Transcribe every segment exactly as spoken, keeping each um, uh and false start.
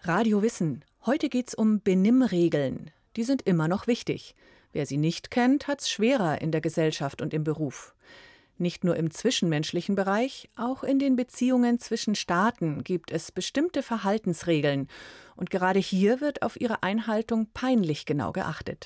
Radio Wissen. Heute geht's um Benimmregeln. Die sind immer noch wichtig. Wer sie nicht kennt, hat's schwerer in der Gesellschaft und im Beruf. Nicht nur im zwischenmenschlichen Bereich, auch in den Beziehungen zwischen Staaten gibt es bestimmte Verhaltensregeln. Und gerade hier wird auf ihre Einhaltung peinlich genau geachtet.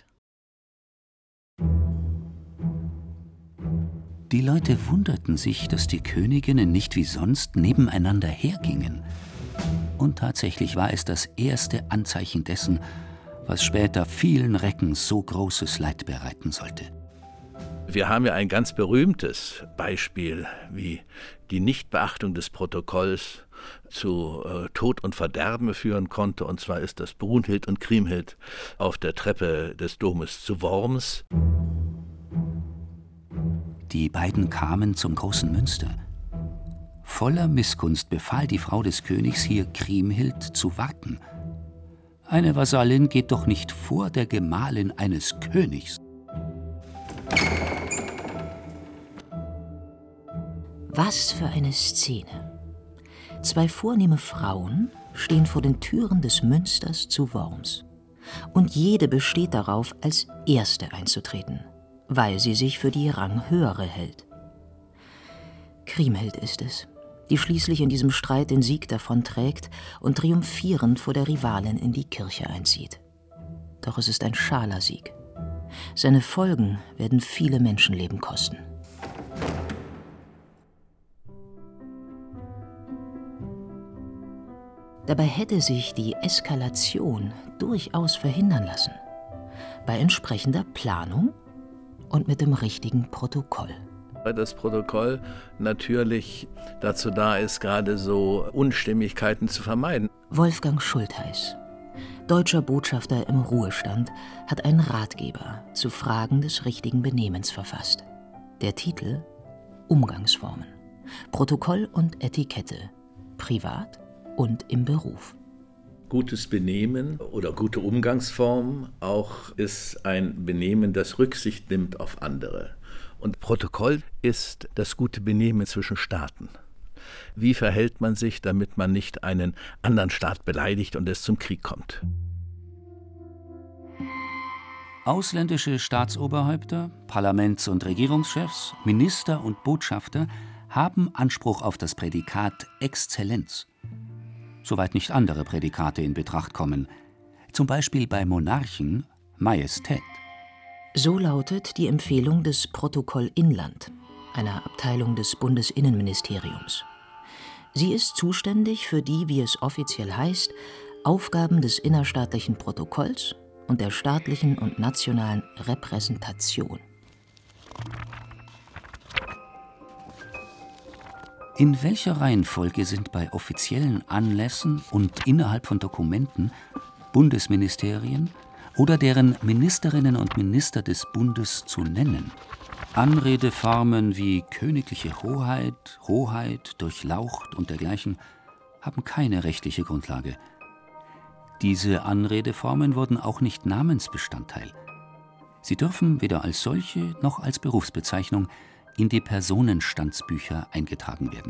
Die Leute wunderten sich, dass die Königinnen nicht wie sonst nebeneinander hergingen. Und tatsächlich war es das erste Anzeichen dessen, was später vielen Recken so großes Leid bereiten sollte. Wir haben ja ein ganz berühmtes Beispiel, wie die Nichtbeachtung des Protokolls zu äh, Tod und Verderben führen konnte. Und zwar ist das Brunhild und Kriemhild auf der Treppe des Domes zu Worms. Die beiden kamen zum großen Münster. Voller Missgunst befahl die Frau des Königs hier Kriemhild zu warten. Eine Vasallin geht doch nicht vor der Gemahlin eines Königs. Was für eine Szene. Zwei vornehme Frauen stehen vor den Türen des Münsters zu Worms. Und jede besteht darauf, als Erste einzutreten, weil sie sich für die Ranghöhere hält. Kriemhild ist es, die schließlich in diesem Streit den Sieg davonträgt und triumphierend vor der Rivalin in die Kirche einzieht. Doch es ist ein schaler Sieg. Seine Folgen werden viele Menschenleben kosten. Dabei hätte sich die Eskalation durchaus verhindern lassen. Bei entsprechender Planung und mit dem richtigen Protokoll. Weil das Protokoll natürlich dazu da ist, gerade so Unstimmigkeiten zu vermeiden. Wolfgang Schultheis, deutscher Botschafter im Ruhestand, hat einen Ratgeber zu Fragen des richtigen Benehmens verfasst. Der Titel: Umgangsformen, Protokoll und Etikette, privat und im Beruf. Gutes Benehmen oder gute Umgangsform auch ist ein Benehmen, das Rücksicht nimmt auf andere. Und Protokoll ist das gute Benehmen zwischen Staaten. Wie verhält man sich, damit man nicht einen anderen Staat beleidigt und es zum Krieg kommt? Ausländische Staatsoberhäupter, Parlaments- und Regierungschefs, Minister und Botschafter haben Anspruch auf das Prädikat Exzellenz. Soweit nicht andere Prädikate in Betracht kommen. Zum Beispiel bei Monarchen Majestät. So lautet die Empfehlung des Protokoll Inland, einer Abteilung des Bundesinnenministeriums. Sie ist zuständig für die, wie es offiziell heißt, Aufgaben des innerstaatlichen Protokolls und der staatlichen und nationalen Repräsentation. In welcher Reihenfolge sind bei offiziellen Anlässen und innerhalb von Dokumenten Bundesministerien oder deren Ministerinnen und Minister des Bundes zu nennen? Anredeformen wie königliche Hoheit, Hoheit, Durchlaucht und dergleichen haben keine rechtliche Grundlage. Diese Anredeformen wurden auch nicht Namensbestandteil. Sie dürfen weder als solche noch als Berufsbezeichnung in die Personenstandsbücher eingetragen werden.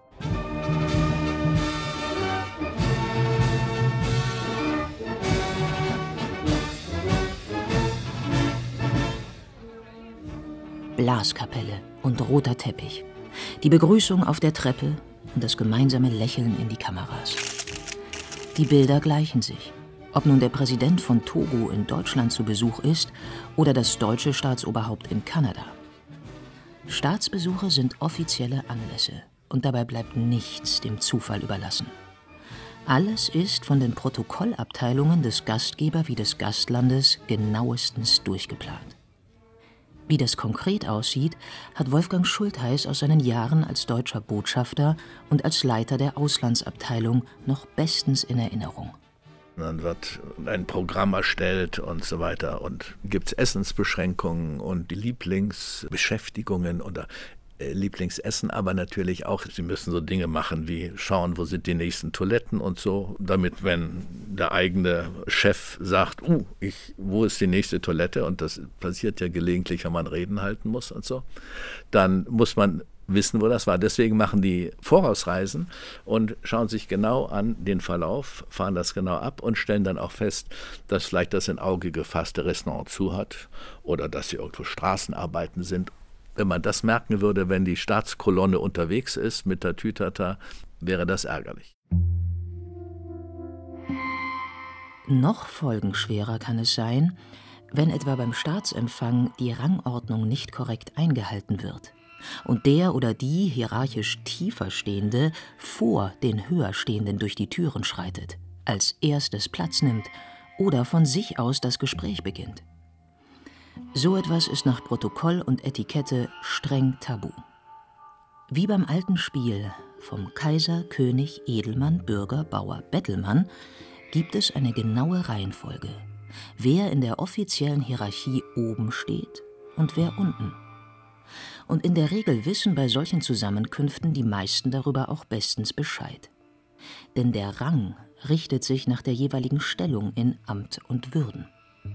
Blaskapelle und roter Teppich, die Begrüßung auf der Treppe und das gemeinsame Lächeln in die Kameras. Die Bilder gleichen sich, ob nun der Präsident von Togo in Deutschland zu Besuch ist oder das deutsche Staatsoberhaupt in Kanada. Staatsbesuche sind offizielle Anlässe und dabei bleibt nichts dem Zufall überlassen. Alles ist von den Protokollabteilungen des Gastgeber wie des Gastlandes genauestens durchgeplant. Wie das konkret aussieht, hat Wolfgang Schultheis aus seinen Jahren als deutscher Botschafter und als Leiter der Auslandsabteilung noch bestens in Erinnerung. Dann wird ein Programm erstellt und so weiter und gibt es Essensbeschränkungen und die Lieblingsbeschäftigungen oder äh, Lieblingsessen, aber natürlich auch, sie müssen so Dinge machen wie schauen, wo sind die nächsten Toiletten und so, damit, wenn der eigene Chef sagt, uh, ich, wo ist die nächste Toilette, und das passiert ja gelegentlich, wenn man Reden halten muss und so, dann muss man wissen, wo das war. Deswegen machen die Vorausreisen und schauen sich genau an den Verlauf, fahren das genau ab und stellen dann auch fest, dass vielleicht das in Auge gefasste Restaurant zu hat oder dass hier irgendwo Straßenarbeiten sind. Wenn man das merken würde, wenn die Staatskolonne unterwegs ist mit der Tütata, wäre das ärgerlich. Noch folgenschwerer kann es sein, wenn etwa beim Staatsempfang die Rangordnung nicht korrekt eingehalten wird und der oder die hierarchisch tiefer Stehende vor den Höherstehenden durch die Türen schreitet, als erstes Platz nimmt oder von sich aus das Gespräch beginnt. So etwas ist nach Protokoll und Etikette streng tabu. Wie beim alten Spiel vom Kaiser, König, Edelmann, Bürger, Bauer, Bettelmann gibt es eine genaue Reihenfolge, wer in der offiziellen Hierarchie oben steht und wer unten. Und in der Regel wissen bei solchen Zusammenkünften die meisten darüber auch bestens Bescheid. Denn der Rang richtet sich nach der jeweiligen Stellung in Amt und Würden.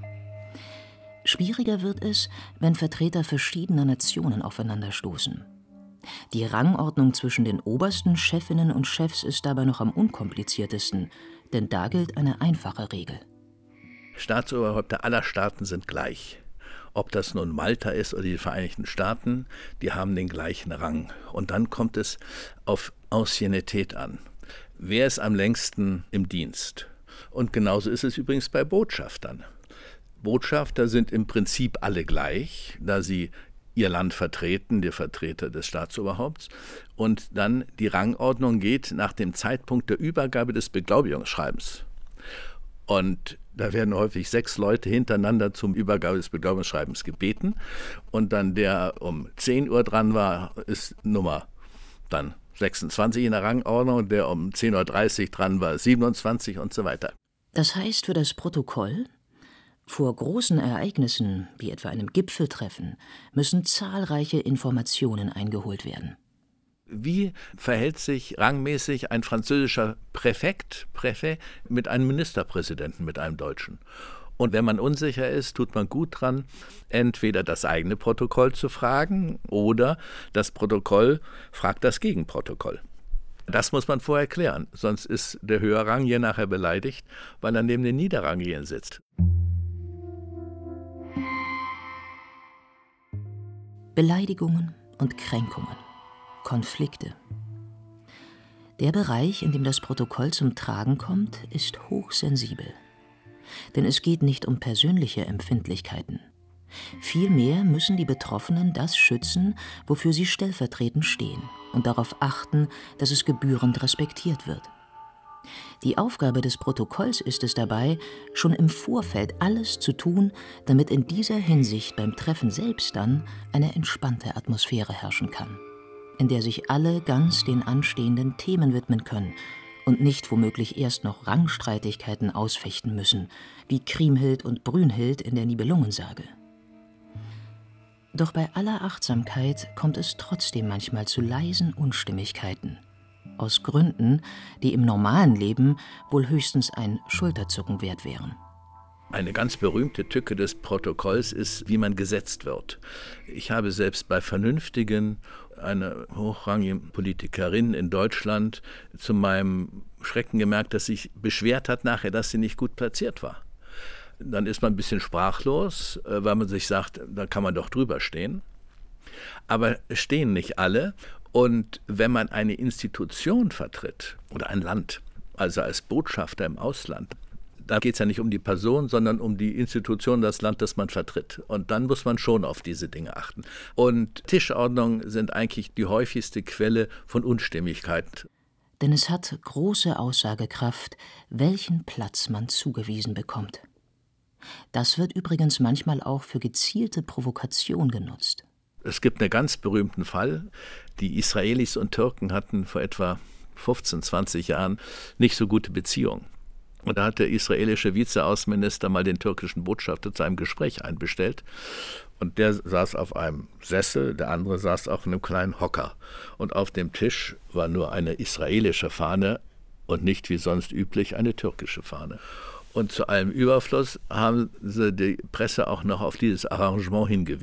Schwieriger wird es, wenn Vertreter verschiedener Nationen aufeinanderstoßen. Die Rangordnung zwischen den obersten Chefinnen und Chefs ist dabei noch am unkompliziertesten, denn da gilt eine einfache Regel. Staatsoberhäupter aller Staaten sind gleich. Ob das nun Malta ist oder die Vereinigten Staaten, die haben den gleichen Rang. Und dann kommt es auf Anciennität an. Wer ist am längsten im Dienst? Und genauso ist es übrigens bei Botschaftern. Botschafter sind im Prinzip alle gleich, da sie ihr Land vertreten, der Vertreter des Staatsoberhaupts. Und dann die Rangordnung geht nach dem Zeitpunkt der Übergabe des Beglaubigungsschreibens. Und da werden häufig sechs Leute hintereinander zum Übergabe des Beglaubigungsschreibens gebeten. Und dann der um zehn Uhr dran war, ist Nummer dann sechsundzwanzig in der Rangordnung. Der um zehn Uhr dreißig dran war, siebenundzwanzig und so weiter. Das heißt für das Protokoll, vor großen Ereignissen, wie etwa einem Gipfeltreffen, müssen zahlreiche Informationen eingeholt werden. Wie verhält sich rangmäßig ein französischer Präfekt, Präfet, mit einem Ministerpräsidenten, mit einem Deutschen? Und wenn man unsicher ist, tut man gut dran, entweder das eigene Protokoll zu fragen oder das Protokoll fragt das Gegenprotokoll. Das muss man vorher klären, sonst ist der Höherrangier nachher beleidigt, weil er neben den Niederrangieren sitzt. Beleidigungen und Kränkungen, Konflikte. Der Bereich, in dem das Protokoll zum Tragen kommt, ist hochsensibel. Denn es geht nicht um persönliche Empfindlichkeiten. Vielmehr müssen die Betroffenen das schützen, wofür sie stellvertretend stehen und darauf achten, dass es gebührend respektiert wird. Die Aufgabe des Protokolls ist es dabei, schon im Vorfeld alles zu tun, damit in dieser Hinsicht beim Treffen selbst dann eine entspannte Atmosphäre herrschen kann, in der sich alle ganz den anstehenden Themen widmen können und nicht womöglich erst noch Rangstreitigkeiten ausfechten müssen, wie Kriemhild und Brünnhild in der Nibelungensage. Doch bei aller Achtsamkeit kommt es trotzdem manchmal zu leisen Unstimmigkeiten. Aus Gründen, die im normalen Leben wohl höchstens ein Schulterzucken wert wären. Eine ganz berühmte Tücke des Protokolls ist, wie man gesetzt wird. Ich habe selbst bei Vernünftigen, eine hochrangige Politikerin in Deutschland, zu meinem Schrecken gemerkt, dass sich beschwert hat nachher, dass sie nicht gut platziert war. Dann ist man ein bisschen sprachlos, weil man sich sagt, da kann man doch drüber stehen. Aber stehen nicht alle. Und wenn man eine Institution vertritt oder ein Land, also als Botschafter im Ausland, da geht es ja nicht um die Person, sondern um die Institution, das Land, das man vertritt. Und dann muss man schon auf diese Dinge achten. Und Tischordnungen sind eigentlich die häufigste Quelle von Unstimmigkeit. Denn es hat große Aussagekraft, welchen Platz man zugewiesen bekommt. Das wird übrigens manchmal auch für gezielte Provokation genutzt. Es gibt einen ganz berühmten Fall. Die Israelis und Türken hatten vor etwa fünfzehn, zwanzig Jahren nicht so gute Beziehungen. Und da hat der israelische Vizeaußenminister mal den türkischen Botschafter zu einem Gespräch einbestellt. Und der saß auf einem Sessel, der andere saß auf einem kleinen Hocker. Und auf dem Tisch war nur eine israelische Fahne und nicht wie sonst üblich eine türkische Fahne. Und zu allem Überfluss haben sie die Presse auch noch auf dieses Arrangement hingewiesen.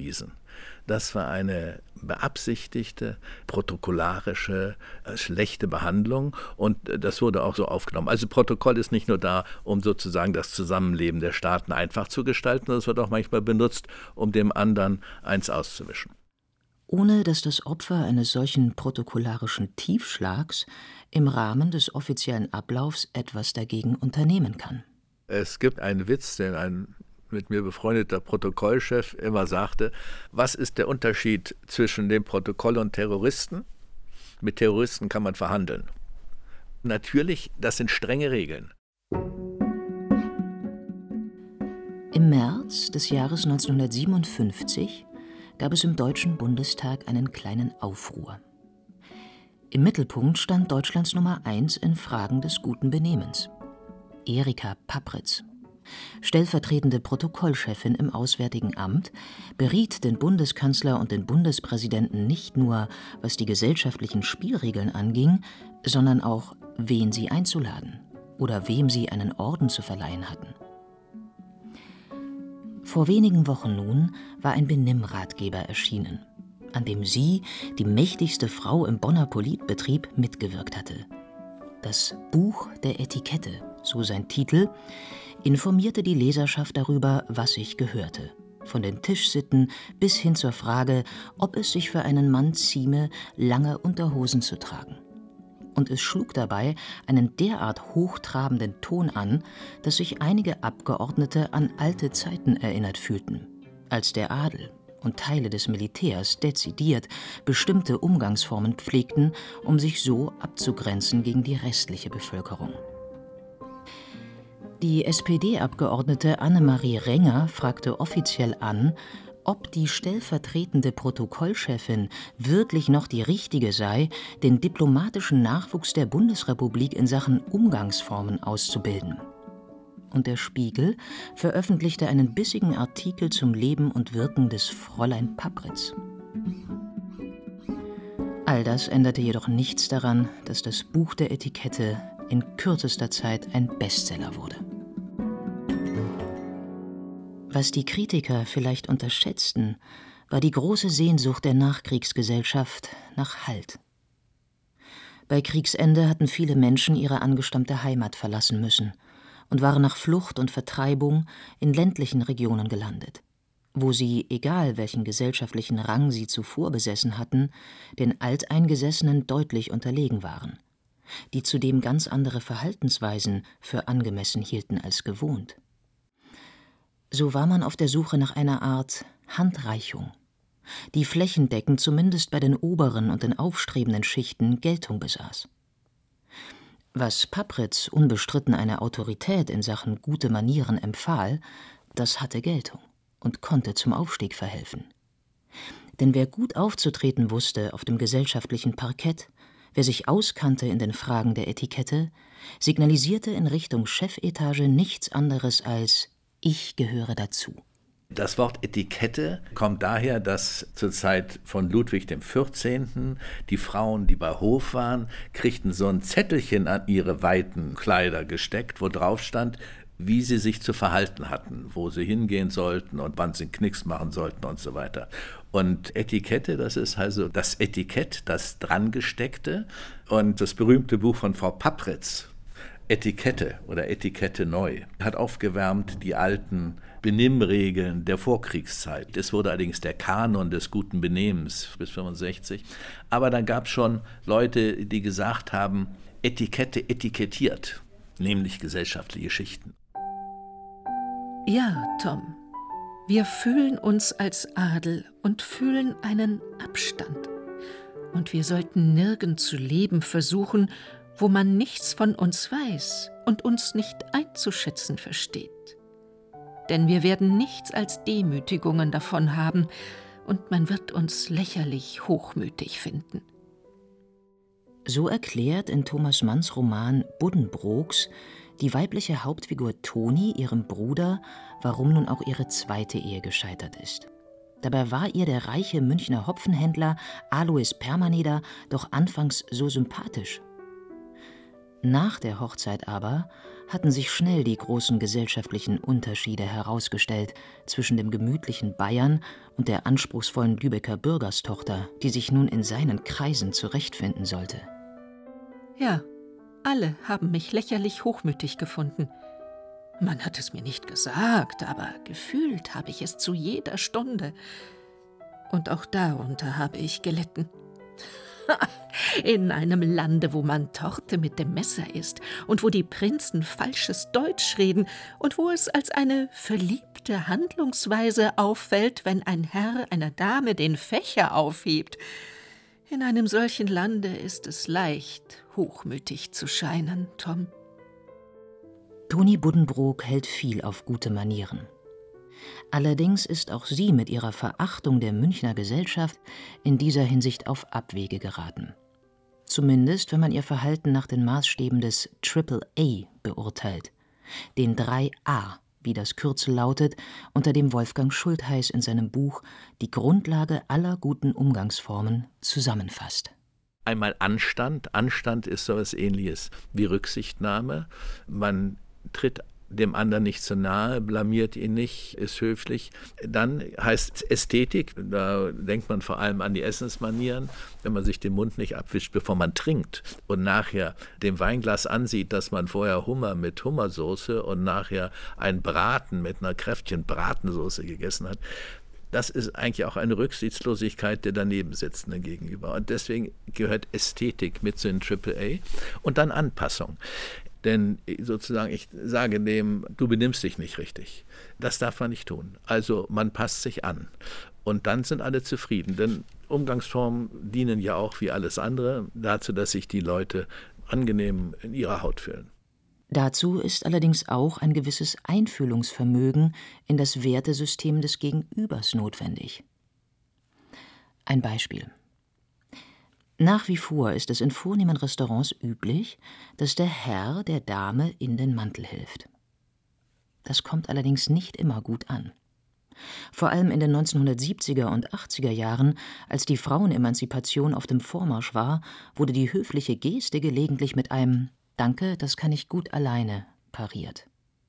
Das war eine beabsichtigte, protokollarische, äh, schlechte Behandlung und äh, das wurde auch so aufgenommen. Also Protokoll ist nicht nur da, um sozusagen das Zusammenleben der Staaten einfach zu gestalten, sondern es wird auch manchmal benutzt, um dem anderen eins auszuwischen. Ohne dass das Opfer eines solchen protokollarischen Tiefschlags im Rahmen des offiziellen Ablaufs etwas dagegen unternehmen kann. Es gibt einen Witz, den ein mit mir befreundeter Protokollchef immer sagte: Was ist der Unterschied zwischen dem Protokoll und Terroristen? Mit Terroristen kann man verhandeln. Natürlich, das sind strenge Regeln. Im März des Jahres neunzehnhundertsiebenundfünfzig gab es im Deutschen Bundestag einen kleinen Aufruhr. Im Mittelpunkt stand Deutschlands Nummer eins in Fragen des guten Benehmens, Erika Pappritz. Stellvertretende Protokollchefin im Auswärtigen Amt, beriet den Bundeskanzler und den Bundespräsidenten nicht nur, was die gesellschaftlichen Spielregeln anging, sondern auch, wen sie einzuladen oder wem sie einen Orden zu verleihen hatten. Vor wenigen Wochen nun war ein Benimmratgeber erschienen, an dem sie, die mächtigste Frau im Bonner Politbetrieb, mitgewirkt hatte. Das Buch der Etikette, so sein Titel, informierte die Leserschaft darüber, was sich gehörte. Von den Tischsitten bis hin zur Frage, ob es sich für einen Mann zieme, lange Unterhosen zu tragen. Und es schlug dabei einen derart hochtrabenden Ton an, dass sich einige Abgeordnete an alte Zeiten erinnert fühlten, als der Adel und Teile des Militärs dezidiert bestimmte Umgangsformen pflegten, um sich so abzugrenzen gegen die restliche Bevölkerung. Die S P D-Abgeordnete Annemarie Renger fragte offiziell an, ob die stellvertretende Protokollchefin wirklich noch die richtige sei, den diplomatischen Nachwuchs der Bundesrepublik in Sachen Umgangsformen auszubilden. Und der Spiegel veröffentlichte einen bissigen Artikel zum Leben und Wirken des Fräulein Pappritz. All das änderte jedoch nichts daran, dass das Buch der Etikette in kürzester Zeit ein Bestseller wurde. Was die Kritiker vielleicht unterschätzten, war die große Sehnsucht der Nachkriegsgesellschaft nach Halt. Bei Kriegsende hatten viele Menschen ihre angestammte Heimat verlassen müssen und waren nach Flucht und Vertreibung in ländlichen Regionen gelandet, wo sie, egal welchen gesellschaftlichen Rang sie zuvor besessen hatten, den Alteingesessenen deutlich unterlegen waren, die zudem ganz andere Verhaltensweisen für angemessen hielten als gewohnt. So war man auf der Suche nach einer Art Handreichung, die flächendeckend zumindest bei den oberen und den aufstrebenden Schichten Geltung besaß. Was Pappritz unbestritten eine Autorität in Sachen gute Manieren empfahl, das hatte Geltung und konnte zum Aufstieg verhelfen. Denn wer gut aufzutreten wusste auf dem gesellschaftlichen Parkett, wer sich auskannte in den Fragen der Etikette, signalisierte in Richtung Chefetage nichts anderes als: Ich gehöre dazu. Das Wort Etikette kommt daher, dass zur Zeit von Ludwig dem Vierzehnten die Frauen, die bei Hof waren, kriegten so ein Zettelchen an ihre weiten Kleider gesteckt, wo drauf stand, wie sie sich zu verhalten hatten, wo sie hingehen sollten und wann sie einen Knicks machen sollten und so weiter. Und Etikette, das ist also das Etikett, das Drangesteckte. Und das berühmte Buch von Frau Pappritz, Etikette oder Etikette neu, hat aufgewärmt die alten Benimmregeln der Vorkriegszeit. Es wurde allerdings der Kanon des guten Benehmens bis fünfundsechzig. Aber dann gab es schon Leute, die gesagt haben, Etikette etikettiert, nämlich gesellschaftliche Schichten. Ja, Tom, wir fühlen uns als Adel und fühlen einen Abstand. Und wir sollten nirgends zu leben versuchen, wo man nichts von uns weiß und uns nicht einzuschätzen versteht. Denn wir werden nichts als Demütigungen davon haben und man wird uns lächerlich hochmütig finden. So erklärt in Thomas Manns Roman Buddenbrooks die weibliche Hauptfigur Toni ihrem Bruder, warum nun auch ihre zweite Ehe gescheitert ist. Dabei war ihr der reiche Münchner Hopfenhändler Alois Permaneder doch anfangs so sympathisch. Nach der Hochzeit aber hatten sich schnell die großen gesellschaftlichen Unterschiede herausgestellt zwischen dem gemütlichen Bayern und der anspruchsvollen Lübecker Bürgerstochter, die sich nun in seinen Kreisen zurechtfinden sollte. Ja, alle haben mich lächerlich hochmütig gefunden. Man hat es mir nicht gesagt, aber gefühlt habe ich es zu jeder Stunde. Und auch darunter habe ich gelitten. In einem Lande, wo man Torte mit dem Messer isst und wo die Prinzen falsches Deutsch reden und wo es als eine verliebte Handlungsweise auffällt, wenn ein Herr einer Dame den Fächer aufhebt. In einem solchen Lande ist es leicht, hochmütig zu scheinen, Tom. Toni Buddenbrook hält viel auf gute Manieren. Allerdings ist auch sie mit ihrer Verachtung der Münchner Gesellschaft in dieser Hinsicht auf Abwege geraten. Zumindest, wenn man ihr Verhalten nach den Maßstäben des Triple A beurteilt, den drei A, wie das Kürzel lautet, unter dem Wolfgang Schultheiß in seinem Buch Die Grundlage aller guten Umgangsformen zusammenfasst. Einmal Anstand. Anstand ist so etwas Ähnliches wie Rücksichtnahme. Man tritt dem anderen nicht zu nahe, blamiert ihn nicht, ist höflich. Dann heißt Ästhetik, da denkt man vor allem an die Essensmanieren, wenn man sich den Mund nicht abwischt, bevor man trinkt und nachher dem Weinglas ansieht, dass man vorher Hummer mit Hummersoße und nachher ein Braten mit einer kräftigen Bratensoße gegessen hat. Das ist eigentlich auch eine Rücksichtslosigkeit der Danebensitzenden gegenüber. Und deswegen gehört Ästhetik mit zu den Triple A und dann Anpassung. Denn sozusagen, ich sage dem, du benimmst dich nicht richtig. Das darf man nicht tun. Also man passt sich an. Und dann sind alle zufrieden. Denn Umgangsformen dienen ja auch wie alles andere dazu, dass sich die Leute angenehm in ihrer Haut fühlen. Dazu ist allerdings auch ein gewisses Einfühlungsvermögen in das Wertesystem des Gegenübers notwendig. Ein Beispiel. Nach wie vor ist es in vornehmen Restaurants üblich, dass der Herr der Dame in den Mantel hilft. Das kommt allerdings nicht immer gut an. Vor allem in den neunzehnhundertsiebziger und achtziger Jahren, als die Frauenemanzipation auf dem Vormarsch war, wurde die höfliche Geste gelegentlich mit einem »Danke, das kann ich gut alleine« pariert.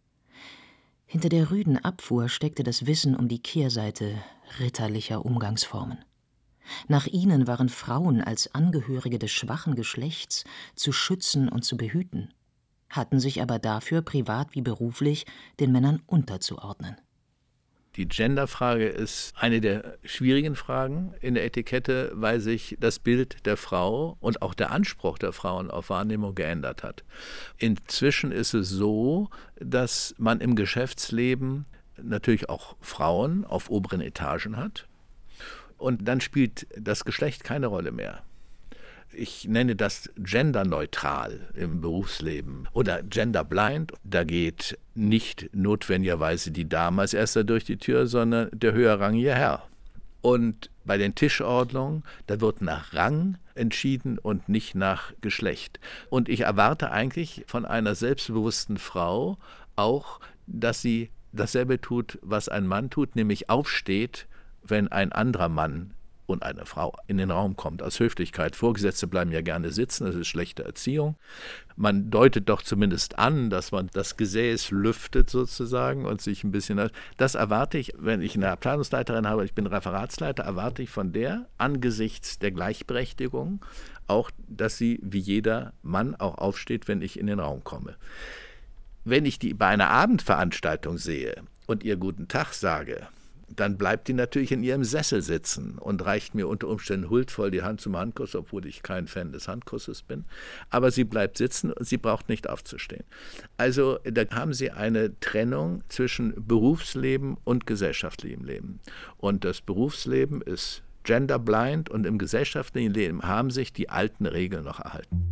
Hinter der rüden Abfuhr steckte das Wissen um die Kehrseite ritterlicher Umgangsformen. Nach ihnen waren Frauen als Angehörige des schwachen Geschlechts zu schützen und zu behüten, hatten sich aber dafür privat wie beruflich den Männern unterzuordnen. Die Genderfrage ist eine der schwierigen Fragen in der Etikette, weil sich das Bild der Frau und auch der Anspruch der Frauen auf Wahrnehmung geändert hat. Inzwischen ist es so, dass man im Geschäftsleben natürlich auch Frauen auf oberen Etagen hat. Und dann spielt das Geschlecht keine Rolle mehr. Ich nenne das genderneutral im Berufsleben oder genderblind. Da geht nicht notwendigerweise die Dame als erster durch die Tür, sondern der höherrangige Herr. Und bei den Tischordnungen, da wird nach Rang entschieden und nicht nach Geschlecht. Und ich erwarte eigentlich von einer selbstbewussten Frau auch, dass sie dasselbe tut, was ein Mann tut, nämlich aufsteht, wenn ein anderer Mann und eine Frau in den Raum kommt, aus Höflichkeit. Vorgesetzte bleiben ja gerne sitzen, das ist schlechte Erziehung. Man deutet doch zumindest an, dass man das Gesäß lüftet sozusagen und sich ein bisschen... Das erwarte ich, wenn ich eine Abteilungsleiterin habe, ich bin Referatsleiter, erwarte ich von der angesichts der Gleichberechtigung auch, dass sie wie jeder Mann auch aufsteht, wenn ich in den Raum komme. Wenn ich die bei einer Abendveranstaltung sehe und ihr guten Tag sage, dann bleibt die natürlich in ihrem Sessel sitzen und reicht mir unter Umständen huldvoll die Hand zum Handkuss, obwohl ich kein Fan des Handkusses bin. Aber sie bleibt sitzen und sie braucht nicht aufzustehen. Also da haben Sie eine Trennung zwischen Berufsleben und gesellschaftlichem Leben. Und das Berufsleben ist genderblind und im gesellschaftlichen Leben haben sich die alten Regeln noch erhalten.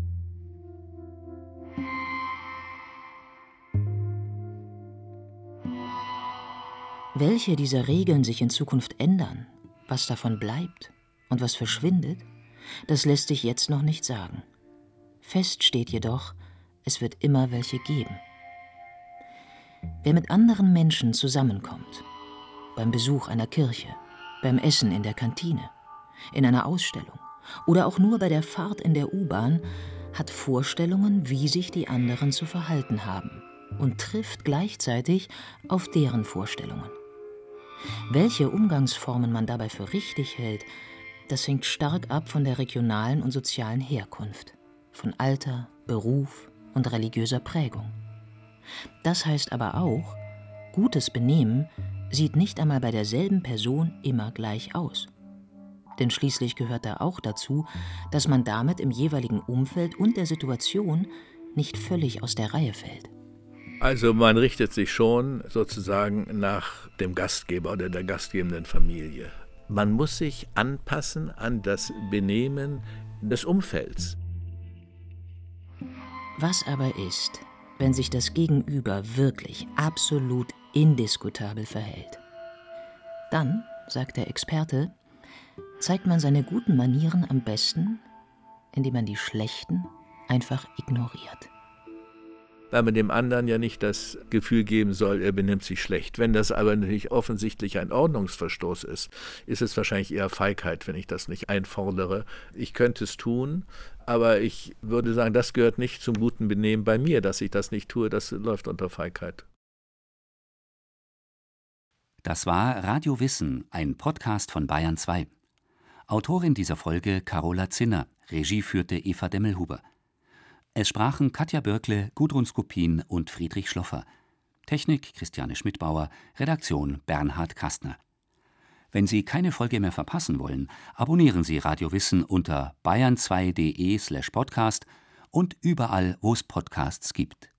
Welche dieser Regeln sich in Zukunft ändern, was davon bleibt und was verschwindet, das lässt sich jetzt noch nicht sagen. Fest steht jedoch, es wird immer welche geben. Wer mit anderen Menschen zusammenkommt, beim Besuch einer Kirche, beim Essen in der Kantine, in einer Ausstellung oder auch nur bei der Fahrt in der U-Bahn, hat Vorstellungen, wie sich die anderen zu verhalten haben und trifft gleichzeitig auf deren Vorstellungen. Welche Umgangsformen man dabei für richtig hält, das hängt stark ab von der regionalen und sozialen Herkunft, von Alter, Beruf und religiöser Prägung. Das heißt aber auch, gutes Benehmen sieht nicht einmal bei derselben Person immer gleich aus. Denn schließlich gehört da auch dazu, dass man damit im jeweiligen Umfeld und der Situation nicht völlig aus der Reihe fällt. Also man richtet sich schon sozusagen nach dem Gastgeber oder der gastgebenden Familie. Man muss sich anpassen an das Benehmen des Umfelds. Was aber ist, wenn sich das Gegenüber wirklich absolut indiskutabel verhält? Dann, sagt der Experte, zeigt man seine guten Manieren am besten, indem man die schlechten einfach ignoriert. Weil man dem anderen ja nicht das Gefühl geben soll, er benimmt sich schlecht. Wenn das aber natürlich offensichtlich ein Ordnungsverstoß ist, ist es wahrscheinlich eher Feigheit, wenn ich das nicht einfordere. Ich könnte es tun, aber ich würde sagen, das gehört nicht zum guten Benehmen bei mir, dass ich das nicht tue, das läuft unter Feigheit. Das war Radio Wissen, ein Podcast von Bayern zwei. Autorin dieser Folge Carola Zinner, Regie führte Eva Demmelhuber. Es sprachen Katja Bürkle, Gudrun Skupin und Friedrich Schloffer. Technik Christiane Schmidbauer, Redaktion Bernhard Kastner. Wenn Sie keine Folge mehr verpassen wollen, abonnieren Sie Radio Wissen unter bayern zwei punkt de slash podcast und überall, wo es Podcasts gibt.